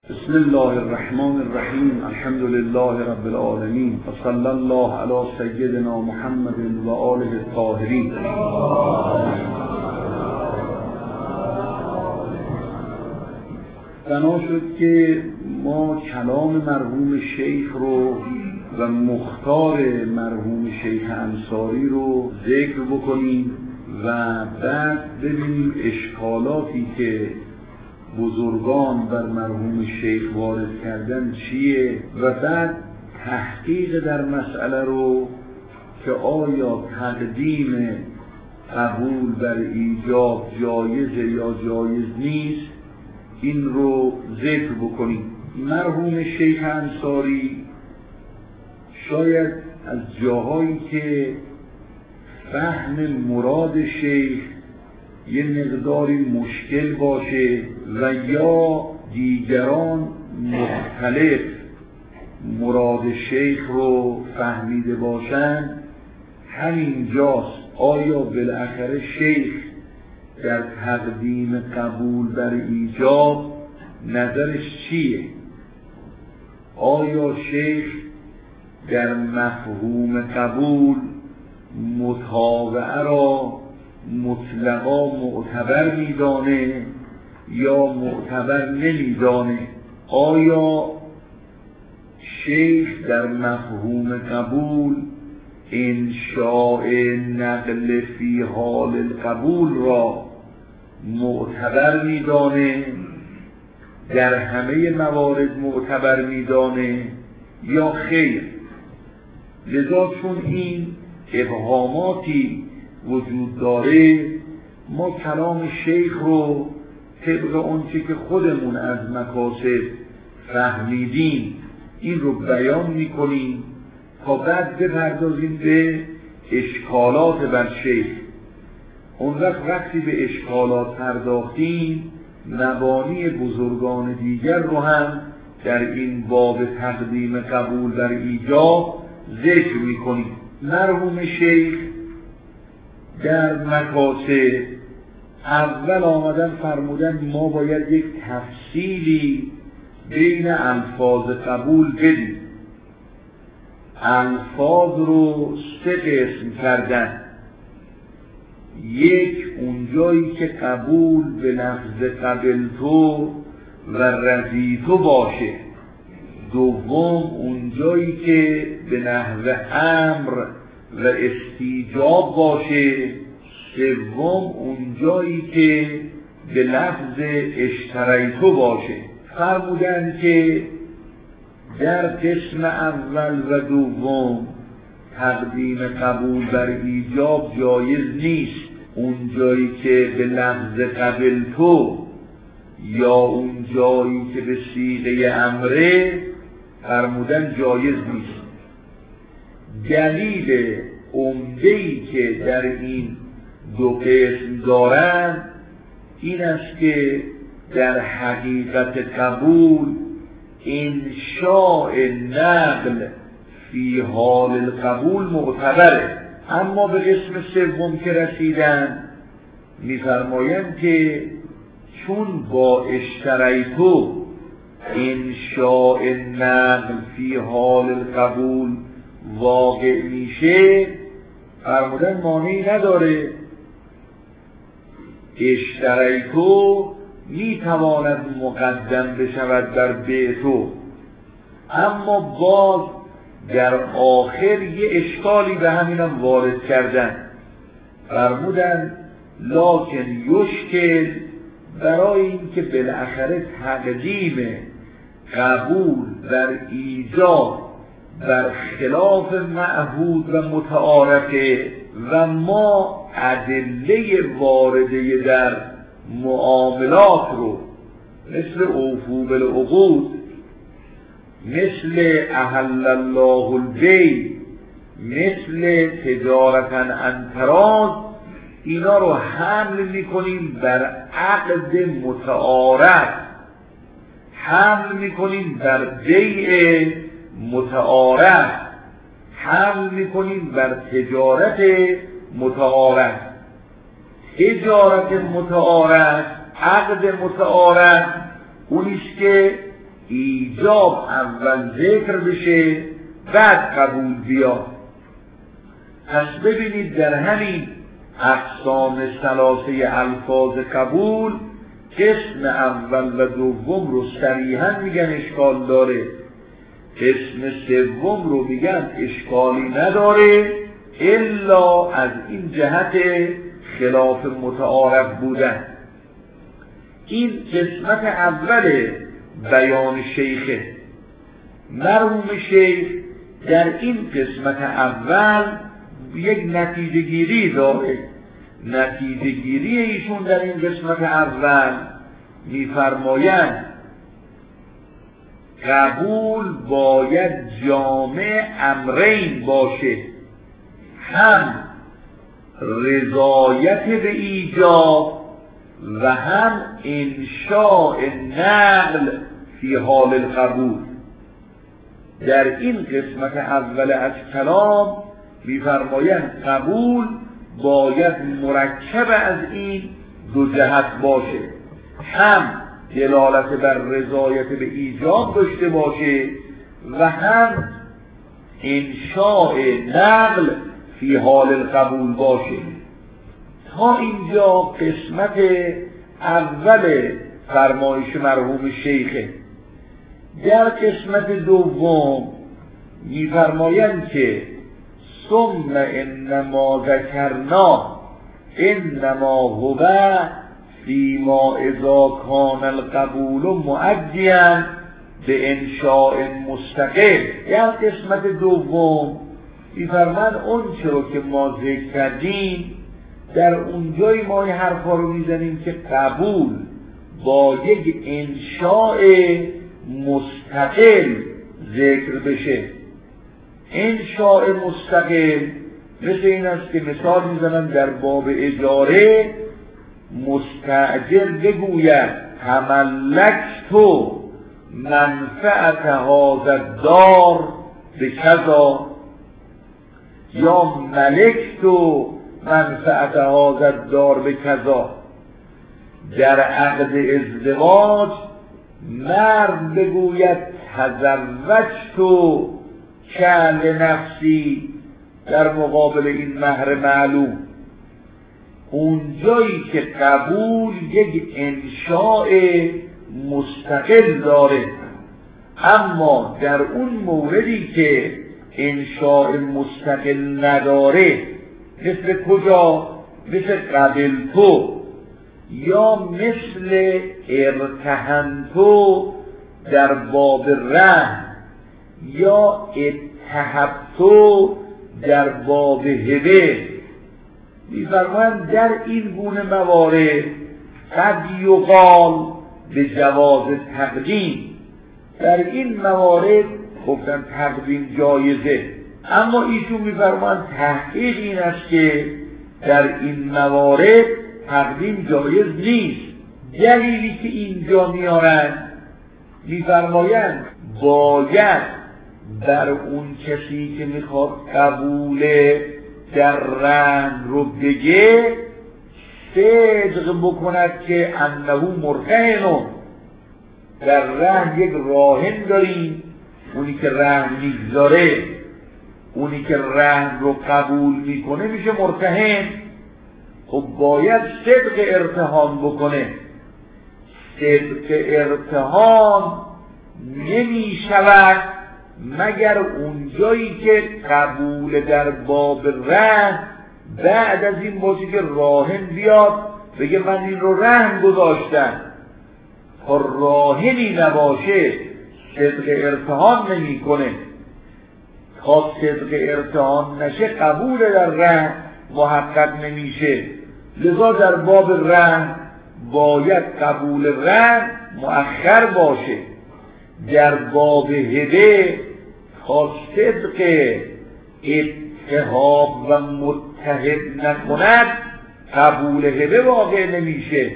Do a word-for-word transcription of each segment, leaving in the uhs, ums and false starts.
بسم الله الرحمن الرحیم. الحمد لله رب العالمین و صلی الله علی سیدنا محمد و آله الطاهرین. بنا شد که ما کلام مرحوم شیخ رو و مختار مرحوم شیخ انصاری رو ذکر بکنیم و بعد ببینیم اشکالاتی که بزرگان بر مرحوم شیخ وارد کردن چیه و بعد تحقیق در مسئله رو که آیا تقدیم قبول بر ایجاب جایزه یا جایز نیست این رو ذکر بکنیم. مرحوم شیخ انصاری شاید از جاهایی که فهم مراد شیخ یه مقداری مشکل باشه و یا دیگران مختلف مراد شیخ رو فهمیده باشن، همین جاست آیا بالاخره شیخ در تقدیم قبول بر ایجاب نظرش چیه؟ آیا شیخ در مفهوم قبول متابعه را مطلقا معتبر میدانه یا معتبر نمیدانه؟ آیا شیخ در مفهوم قبول انشاء نقل فی حال القبول را معتبر میدانه، در همه موارد معتبر میدانه یا خیر؟ لذا چون این ابهاماتی وجود داره، ما کلام شیخ رو طبق اونچه که خودمون از مکاسب فهمیدیم این رو بیان میکنیم تا بعد بپردازیم به اشکالات بر شیخ. اون وقت وقتی به اشکالات پرداختیم مبانی بزرگان دیگر رو هم در این باب تقدیم قبول بر ایجاب ذکر میکنیم. مرحوم شیخ در مکاسب اول آمدن فرمودن ما باید یک تفصیلی بین الفاظ قبول بدیم. الفاظ رو سه قسم کردن. یک، اونجایی که قبول به لفظ قبلتو و رضیتو باشه. دوم، اونجایی که به نحو امر و استیجاب باشه. سوم، اونجایی که به لفظ اشتریتو باشه. فرمودن که در قسم اول و دوم تقدیم قبول بر ایجاب جایز نیست. اونجایی که به لفظ قبلتو یا اونجایی که به صیغه امره فرمودن جایز نیست. دلیل عمده‌ای که در این دو قسم دارن این است که در حقیقت قبول انشاء نقل فی حال القبول معتبره، اما به قسم سوم که رسیدن می‌فرمایند که چون با اشتریتو انشاء نقل فی حال القبول واقع میشه، فرمودن مانعی نداره. اشتریتو میتواند مقدم بشود بر بیتو، اما باز در آخر یه اشکالی به همینم وارد کردن. فرمودن لکن یشکل، برای اینکه بالاخره تقدیم قبول بر ایجاب بر خلاف معهود و متعارفه و ما ادله وارده در معاملات رو مثل اوفو بالعقود، مثل احل الله البیع، مثل تجارتا عن تراض، اینا رو حمل میکنیم بر عقد متعارف، حمل میکنیم بر بیع متعارف، حمل میکنیم بر تجارت متعارف. تجارت متعارف، عقد متعارف، اونیست که ایجاب اول ذکر بشه بعد قبول بیاد. پس ببینید در همین اقسام ثلاثه الفاظ قبول قسم اول و دوم رو صریحا میگن اشکال داره، قسم سوم رو میگن اشکالی نداره الا از این جهت خلاف متعارف بودن. این قسمت اول بیان شیخه. مرحوم شیخ در این قسمت اول یک نتیجه گیری داره. نتیجه گیری ایشون در این قسمت اول میفرمایند قبول باید جامع امرین باشه، هم رضایت به ایجاب و هم انشاء نقل فی حال القبول. در این قسمت اول از کلام می‌فرمایند قبول باید مرکب از این دو جهت باشه، هم دلالت بر رضایت به ایجاب داشته باشه و هم انشاء نقل فی حال القبول باشه. تا اینجا قسمت اول فرمایش مرحوم شیخه. در قسمت دوم می‌فرمایند که ثم انما ذکرنا انما هو فیما اذا کان القبول مؤدیا به انشاء مستقل. در قسمت دوم می‌فرمایند اون چرا که ما ذکر کردیم در اونجای ما این حرفا رو میزنیم که قبول با یک انشاء مستقل ذکر بشه. انشاء مستقل مثل این است که مثال میزنم در باب اجاره مستأجر بگوید تملکت منفعت هذا الدار به کذا، یا ملکت منفعت هذا الدار به کذا. در عقد ازدواج مرد بگوید تزوجت کل نفسی در مقابل این مهر معلوم. اونجایی که قبول یک انشاء مستقل داره، اما در اون موردی که انشاء مستقل نداره، مثل کجا؟ مثل قبل تو یا مثل ارتهنتو در باب رهن یا اتهبتو در باب هبه. می‌فرمایند در این گونه موارد قد یقال به جواز تقدیم. در این موارد گفتن تقدیم جایزه، اما ایشون می‌فرمایند تحقیق این است که در این موارد تقدیم جایز نیست. دلیلی که اینجا میارند می‌فرمایند باید در اون کسی که میخواد قبول در رهن رو بگه صدق بکند که انه مرتهن. در رهن یک راهن داریم، اونی که رهن میگذاره، اونی که رهن رو قبول میکنه میشه مرتهن. خب باید صدق ارتهان بکنه. صدق ارتهان نمی شود مگر اونجایی که قبول در باب رهن بعد از این باشه که راهن بیاد بگه من این رو رهن گذاشتم. تا راهنی نباشه صدق ارتهان نمی کنه. تا صدق ارتهان نشه قبول در رهن محقق نمیشه. لذا در باب رهن باید قبول رهن مؤخر باشه. در باب هبه تا صدق اتهاب و متحد نکند قبول هبه واقع نمیشه.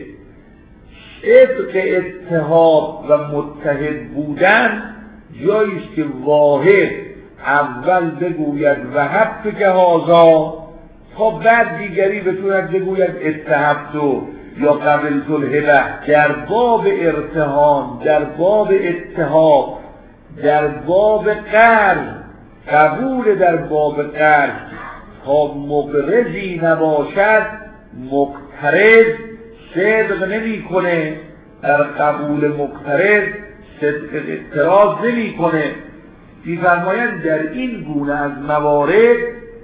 صدق اتهاب و متحد بودن جاییست که واحد اول بگوید وهبت که هازا تا بعد دیگری بتوند بگوید اتهبتو. یا قبلت الهبه در باب ارتهان، در باب اتهام، در باب قرض، قبول در باب قرض تا مقرضی نباشد مقترض صدق نمی کنه، در قبول مقترض صدق اعتراض نمی کنه. می‌فرمایند در این گونه از موارد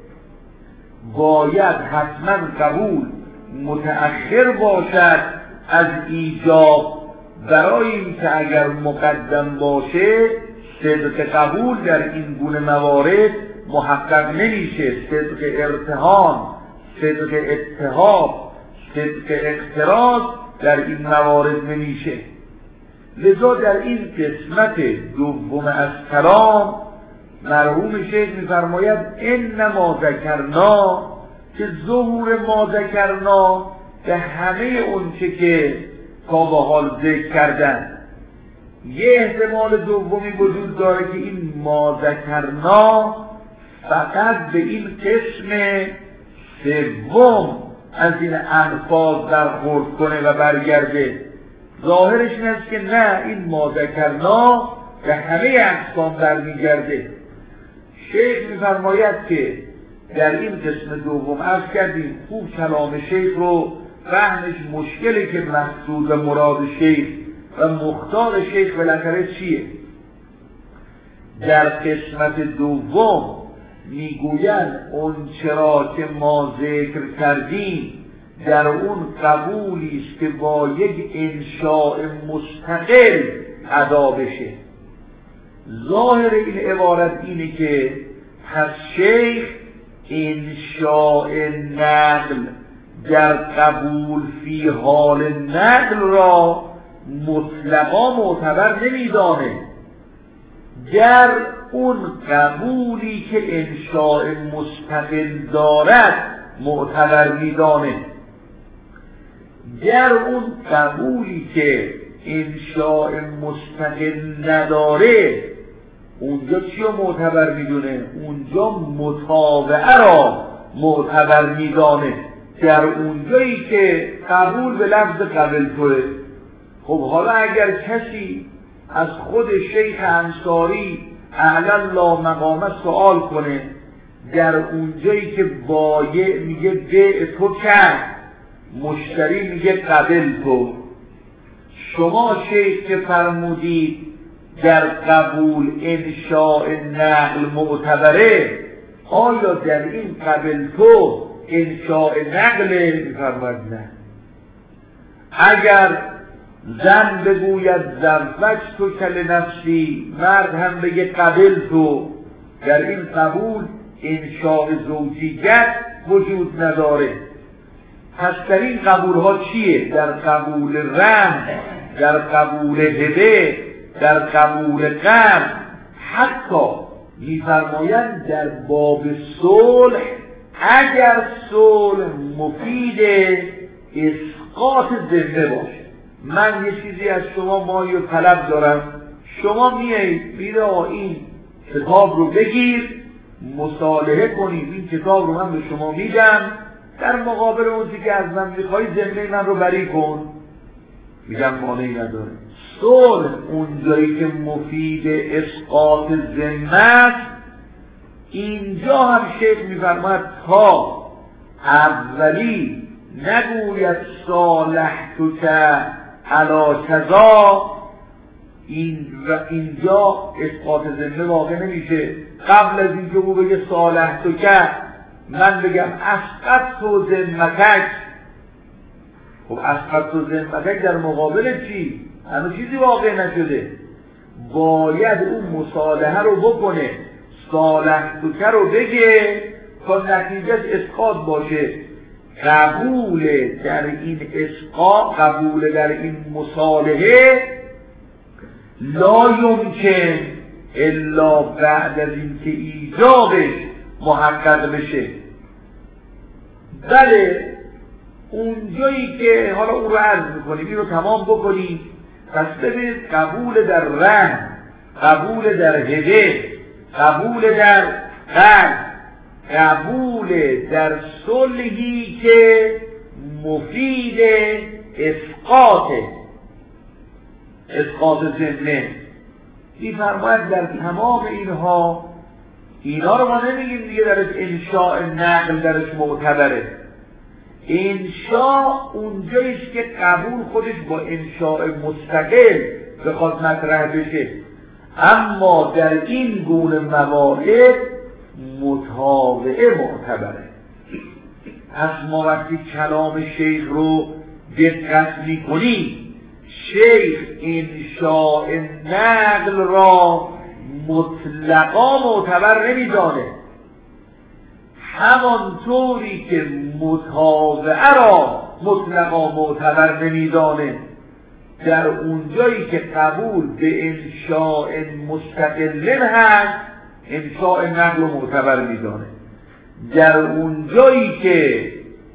باید حتما قبول متأخر باشد از ایجاب، برای اینکه اگر مقدم باشه صدق قبول در این گونه موارد محقق نمیشه. صدق ارتهان، صدق اتهام، صدق اقتراض در این موارد نمیشه. لذا در این قسمت دوم از کلام مرحوم شیخ می‌فرماید انما ذکرنا، که ظهور ما ذکرنا به همه اونچه که تا به حال ذکر کردن. یه احتمال دومی وجود داره که این ما ذکرنا فقط به این قسم سوم از این الفاظ برخورد کنه و برگرده. ظاهرش این است که نه، این ما ذکرنا به همه اقسام برمیگرده. شیخ می‌فرماید که در این قسم دوم عرض کردیم خوب کلام شیخ رو فهمش مشکلی که مقصود و مراد شیخ و مختار شیخ بالاخره چیه. در قسمت دوم میگویند اون چرا که ما ذکر کردیم در اون قبولی است که با یک انشاء مستقل ادا بشه. ظاهر این عبارت اینه که پس شیخ انشاء نقل در قبول فی حال نقل را مطلقا معتبر نمیدانه، در اون قبولی که انشاء مستقل دارد معتبر میدانه. در اون قبولی که انشاء مستقل نداره اونجا چی رو معتبر میدونه؟ اونجا متابعه را معتبر میدانه. در اونجایی که قبول به لفظ قبل توه. خب حالا اگر کسی از خود شیخ انصاری اعلی الله مقامه سوال کنه، در اونجایی که بایع میگه بیع تو کرد، مشتری میگه قبل تو، شما شیخ که فرمودید در قبول انشاء نقل معتبره، آیا در این قبل تو انشاء نقل؟ میفرماید نه. اگر زن بگوید زوج تو کل نفسی، مرد هم بگه قبل تو، در این قبول انشاء زوجیت وجود نداره. پس در این قبول ها چیه؟ در قبول رهن، در قبول هبه، در قبول قرض، حتی میفرمایند در باب صلح اگر صلح مفید اسقاط ذمه باشه. من یه چیزی از شما مالی و طلب دارم، شما میایید میره این کتاب رو بگیر مصالحه کنید، این کتاب رو من به شما میدم، در مقابل اون چیزی که از من میخوای ذمه من رو بری کن. میگم مانعی نداره. صلح اونجایی که مفید اسقاط ذمه است، اینجا هم شیخ میفرماید تا اولی نگوید صالحت که علی کذا، این اینجا اسقاط ذمه واقع نمیشه. قبل از اینکه او بگه صالحت که من بگم اسقط تو ذمتک، خب اسقط تو ذمتک در مقابل چی؟ هنوز چیزی واقع نشده. باید اون مصالحه رو بکنه، صالحت تو که رو بگه تا نتیجه اسقاط باشه. قبول در این اسقاط، قبول در این مصالحه لا یمکن الا بعد از اینکه ایجابش محقق بشه. بله اونجایی که حالا اون رو عرض میکنیم، این رو تمام بکنیم. پس ببینید قبول در رهن، قبول در هبه، قبول در قرض، قبول در صلحی که مفید اسقاط اسقاط ذمه. می‌فرماید در تمام اینها، اینا رو ما نمیگیم دیگه درش انشاء نقل درش معتبره. انشاء اونجاییست که قبول خودش با انشاء مستقل بخواد مطرح بشه، اما در این گونه موارد متابعه معتبره. پس ما وقتی کلام شیخ رو دقت می‌کنیم، شیخ انشاء نقل را مطلقا معتبر نمی‌دانه، همانطوری که متابعه را مطلقا معتبر نمی‌دانه. در اونجایی که قبول به انشاء مستقل هست، انشاء نقل رو معتبر می‌دانه. در اونجایی که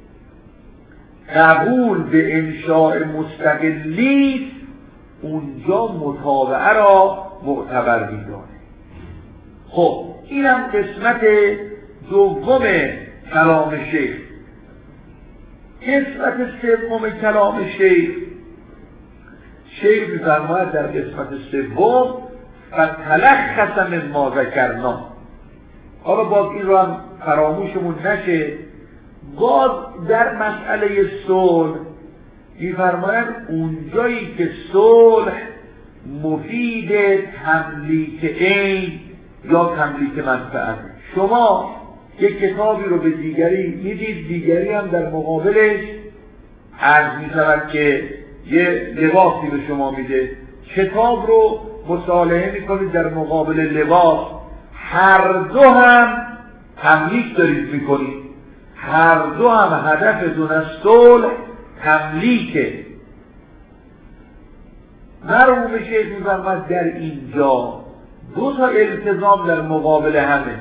قبول به انشاء مستقلی، اونجا متابعه را معتبر می‌دانه. خب اینم قسمت دوم کلام شیخ. قسمت سوم کلام شیخ، شیخ می‌فرماید در قسمت سوم فتلخص من ما ذکرنا. حالا باز این رو هم فراموشمون نشه، باز در مسئله صلح می‌فرماید اونجایی که صلح مفید تملیک عین یا تملیک منفعت. شما یک کتابی رو به دیگری میدید، دیگری هم در مقابلش عرض می‌شود که یه لباسی به شما میده، کتاب رو مصالحه میکنید در مقابل لباس، هر دو هم تملیک دارید میکنید، هر دو هم هدفتون از صلح تملیکه. مرحوم شیخ می‌فرماید در اینجا دو تا التزام در مقابل همه.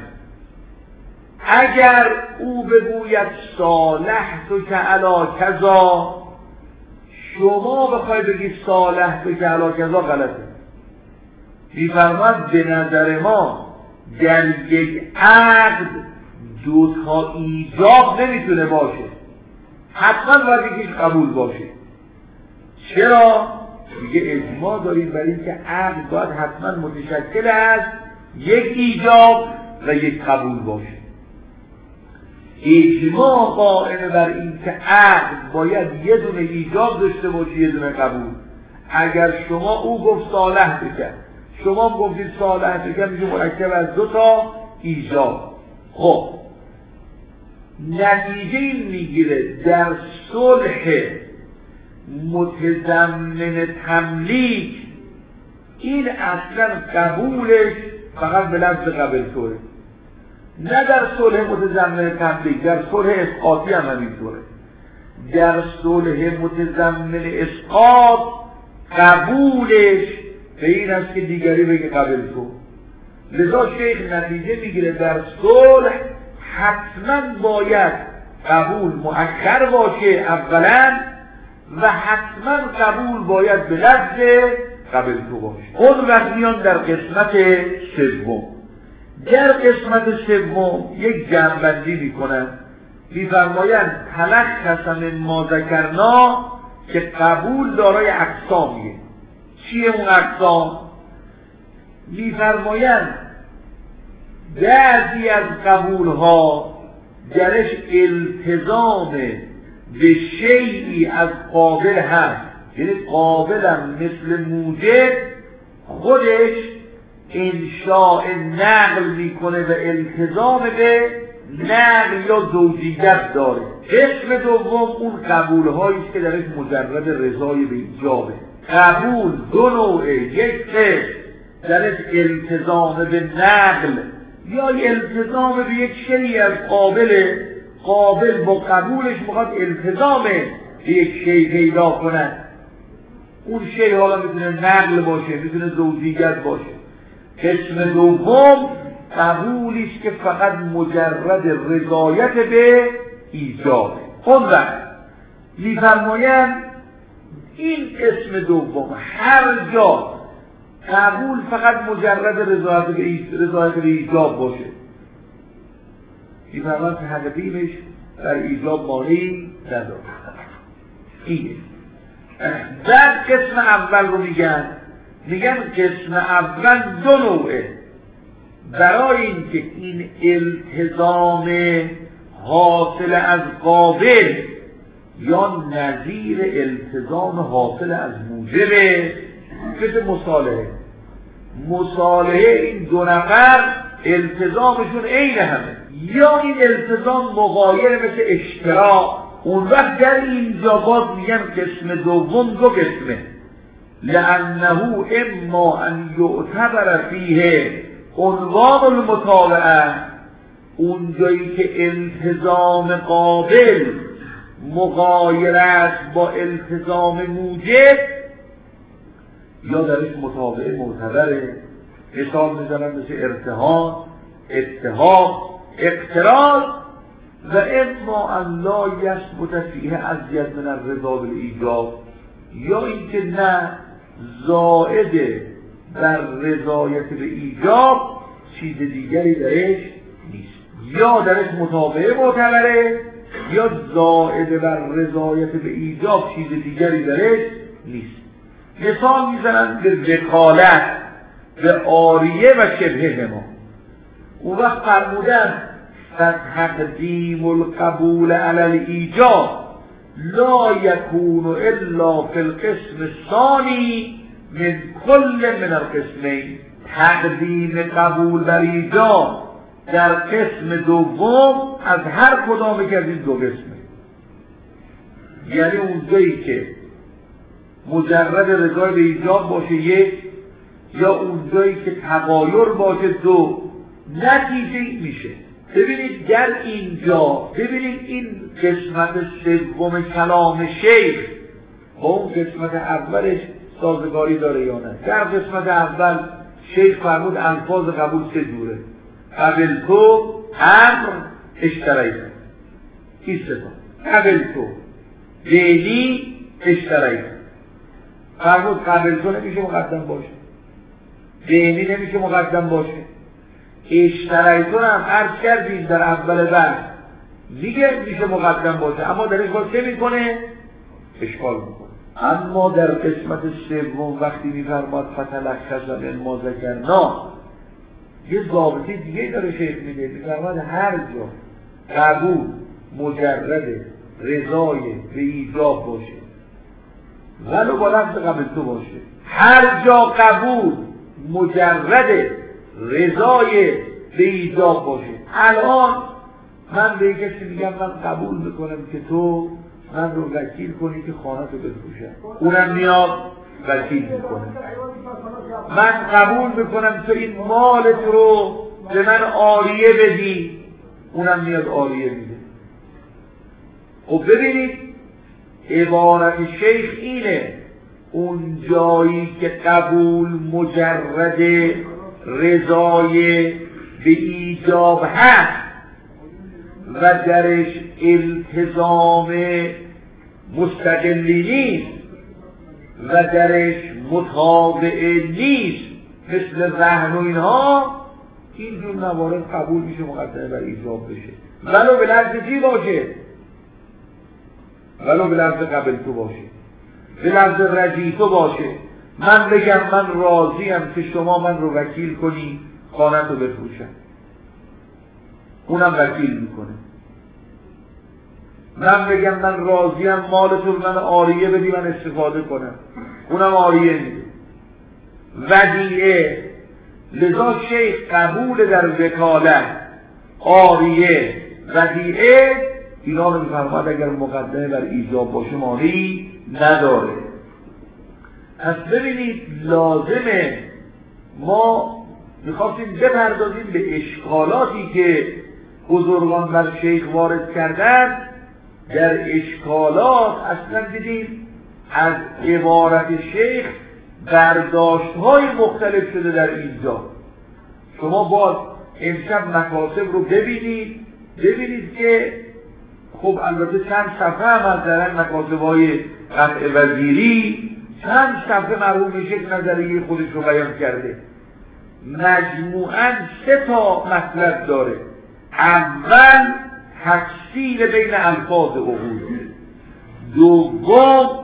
اگر او بگوید صالح تو که علا کذا، شما بخوای بگید صالح تو که علا کذا، غلطه. می‌فرماید به نظر ما در یک عقد دو تا ایجاب نمیتونه باشه، حتما باید یکیش قبول باشه. چرا؟ میگه اجماع داریم برای اینکه عقد باید حتما متشکل از یک ایجاب و یک قبول باشه. اجماع قائم بر این که عقد باید یه دونه ایجاب داشته باشه، یه دونه قبول. اگر شما او گفت صالح بکن، شما گفتید صالح بکن، میشه مرکب از دو تا ایجاب. خب نتیجه این میگیره در صلح متضمن تملیک، این اصلا قبولش فقط به لفظ قبل طوره، نه در صلح متضمن تملیک. در صلح اسقاطی هم همینطوره. در صلح متضمن اسقاط قبولش به این است که دیگری بگه قبل تو. لذا شیخ نتیجه میگیره در صلح حتما باید قبول مؤخر باشه اولا، و حتما قبول باید به لفظ قبل تو باشه. اون وقت میان در قسمت سوم. در قسمت سوم یک جمع‌بندی میکنن، میفرمایند تلخص من ما ذکرنا، که قبول دارای اقسامیه. چیه اون اقسام؟ میفرمایند بعضی از قبول ها درش التزام به شیئی از قابل هست، یعنی قابلم مثل موجب خودش انشاء نقل میکنه و التزام به نقل یا زوجیت داره. قسم دوم اون قبول هاییست که درش مجرد رضای به ایجابه. قبول دو نوعه، یک قسم درش التزام به نقل یا التزام به یک شیئی از قابل، قابل با قبولش میخواد التزام به یک شیء پیدا کنن. اون شیء حالا میتونه نقل باشه، میتونه زوجیت باشه. قسم دوم قبولیست که فقط مجرد رضایت به ایجابه. اون وقت میفرمایند این قسم دوم هر جا قبول فقط مجرد رضایت به رضایت به ایجاب باشه، میفرمایند که حقیقیش در ایجاب مانعی نداره. اینه بعد قسم اول رو میگن میگن قسم اول دو نوعه. برای اینکه این التزام حاصل از قابل یا نظیر التزام حاصل از موجبه، مثل مصالحه. مصالحه این دو نفر التزامشون عین همه، یا این التزام مغایر مثل اشتراک. اون وقت در اینجا باز میگن قسم دوم دو قسمه، لانه اما ان یعتبر فیه عنوان المتابعه، اونجایی که التزام قابل مغایر است با التزام موجب، یا درش متابعه معتبره. مثال میزنن مثل ارتهان، اتحاد، اقتراض. و اما ان لا یثبت فیه ازید من الرضا بالایجاب، یا اینکه نه زائد بر رضایت به ایجاب چیز دیگری درش نیست، یا درش متابعه معتبره یا زائد بر رضایت به ایجاب چیز دیگری درش نیست. مثال میزنن به وکالت، به عاریه و شبه ما. اون وقت فرمودن تقدیم القبول علی الایجاب لا یکون الا فی القسم الثانی من کل من القسمین. تقدیم قبول بر ایجاب در قسم دوم از هر کدام که از این دو قسمه، یعنی اونجایی که مجرد رضای به ایجاب باشه یک، یا اونجایی که تغایر باشه دو، نتیجه این میشه. ببینید در اینجا، ببینید این قسمت سوم کلام شیخ با اون قسمت اولش سازگاری داره یا نه. در قسمت اول شیخ فرمود الفاظ قبول سه جوره: قبل تو، امر، اشترایت. این سه تا. قبل تو، دینی، اشترایت. فرمود قبل تو نمیشه مقدم باشه، دینی نمیشه مقدم باشه، اشترایتون هم عرض کردیم در اول بحث میگه میشه مقدم باشه، اما درش باز چه میکنه؟ اشکال میکنه. اما در قسمت سوم وقتی میفرماد فتلخص من ما ذکرنا، یه ضابطه دیگه داره شیخ میده، میفرماد هر جا قبول مجرد رضای به ایجاب باشه ولو با لفظ قبل تو باشه، هر جا قبول مجرد رضای به ایجاب باشه. الان من به کسی میگم من قبول میکنم که تو من رو وکیل کنی که خانه تو بفروشم، اونم میاد وکیل میکنه. من قبول میکنم تو این مال تو رو به من عاریه بدی، اونم میاد عاریه میده. خب ببینید عبارت شیخ اینه، اون جایی که قبول مجرد رضای به ایجاب هست و درش التزام مستقلی نیست و درش متابعه نیست مثل رهن و اینها، این جور موارد قبول میشه مقدمه بر ایجاب بشه، ولو به لفظ چی باشه؟ ولو به لفظ قبل تو باشه، به لفظ رجی تو باشه. من بگم من راضیم که شما من رو وکیل کنی خانه تو بفروشم، اونم وکیل میکنه. من بگم من راضیم مال تو من عاریه بدی من استفاده کنم، اونم عاریه میده. ودیعه، لذا شیخ قبول در وکالت، عاریه، ودیعه، اینا رو میفرماد اگر مقدمه بر ایجاب باشه مانی نداره. پس ببینید لازمه ما میخواستیم بپردازیم به اشکالاتی که بزرگان بر شیخ وارد کردن. در اشکالات اصلا دیدیم از عبارت شیخ برداشت های مختلف شده در اینجا. شما باز امشب مکاسب رو ببینید ببینید که خب البته چند صفحه هم از درن مکاسب های قطع وزیری، چند صفحه مرحوم شیخ نظریه خودش رو بیان کرده. مجموعاً سه تا مطلب داره. اول تفصیل بین الفاظ عقود، دوم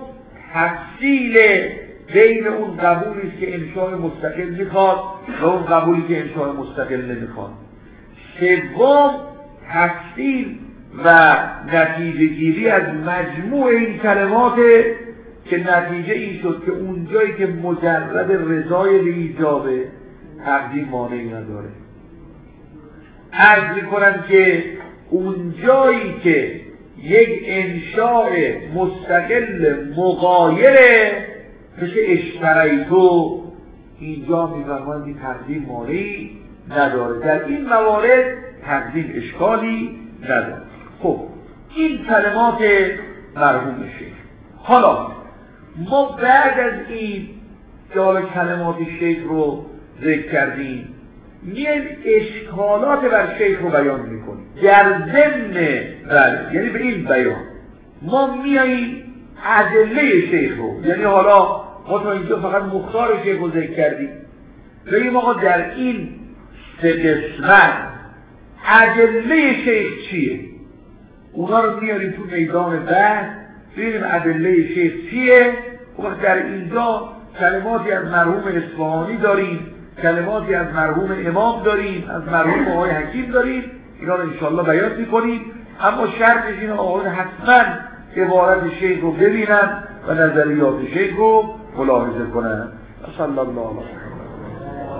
تفصیل بین اون قبولی که انشاء مستقل میخواد و اون قبولی که انشاء مستقل نمیخواد. سوم تفصیل و نتیجه گیری از مجموع این کلمات که نتیجه این شد که اون جایی که مجرد رضای به ایجابه تقدیم مانعی نداره. عرض میکنم که اون جایی که یک انشاء مستقل مغایره مثل اشتریتو، اینجا میفرمایند این تقدیم مانعی نداره. در این موارد تقدیم اشکالی نداره. خب این کلمات مرحوم شیخ. حالا ما بعد از این که حالا کلمات شیخ رو ذکر کردیم میایم اشکالات بر شیخ رو بیان میکنیم. در ضمن بله یعنی به این بیان ما میاییم ادله شیخ رو، یعنی حالا ما تا اینجا فقط مختار شیخ رو ذکر کردیم، بگیم آقا در این سه قسمت ادله شیخ چیه، اونا رو میاریم تو میدان بحث ببینیم ادله شیخ چیه. وقت در اینجا کلماتی از مرحوم اصفهانی داریم، کلماتی از مرحوم امام داریم، از مرحوم آقای حکیم داریم، اینا رو انشاءالله بیان میکنیم. اما شرطش اینه آقایون حتما عبارت شیخ رو ببینن و نظریات شیخ رو ملاحظه کنن. صلی الله علیه و